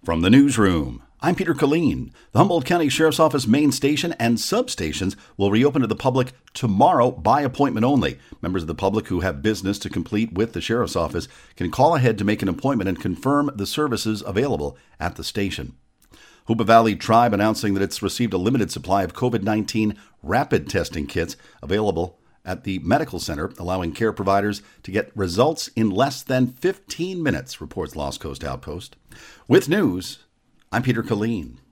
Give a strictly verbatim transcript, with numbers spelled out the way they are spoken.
From the newsroom, I'm Peter Colleen. The Humboldt County Sheriff's Office main station and substations will reopen to the public tomorrow by appointment only. Members of the public who have business to complete with the Sheriff's Office can call ahead to make an appointment and confirm the services available at the station. Hoopa Valley Tribe announcing that it's received a limited supply of covid nineteen rapid testing kits available at the medical center, allowing care providers to get results in less than fifteen minutes, reports Lost Coast Outpost. With news, I'm Peter Colleen.